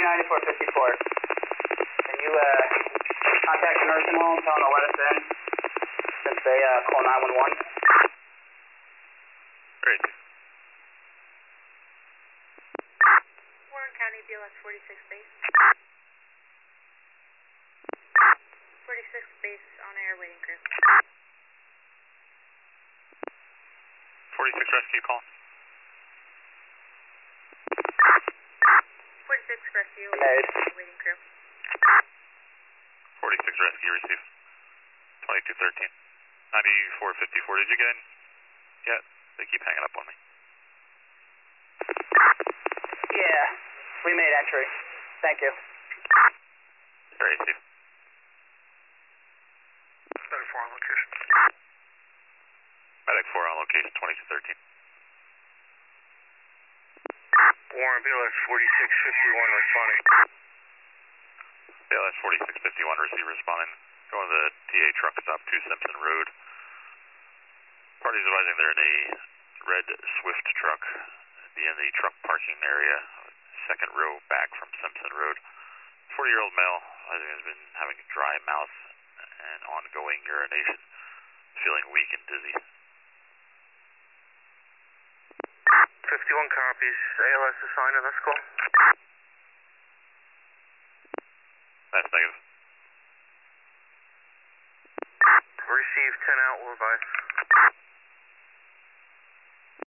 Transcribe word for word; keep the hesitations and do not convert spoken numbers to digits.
ninety-four fifty-four. Can you uh, contact the nursing home, tell them to let us in, since they uh, call nine one one? Great. Warren County, B L S forty-six base. forty-six base on air waiting crew. forty-six rescue call. forty-six rescue, Made. waiting crew. forty-six rescue received. twenty-two thirteen. ninety-four fifty-four, did you get in? Yeah, they keep hanging up on me. Yeah, we made entry. Thank you. Very safe. Medic four on location. Medic four on location, twenty-two thirteen. Warren, B L S forty-six fifty-one responding. B L S forty-six fifty-one receiver responding. Going to the T A truck stop to Simpson Road. Parties advising they're in a red Swift truck in the truck parking area, second row back from Simpson Road. forty-year-old male, I think, has been having a dry mouth and ongoing urination, feeling weak and dizzy. fifty-one copies. A L S assigned on this call. That's negative. Received ten out, we'll advise.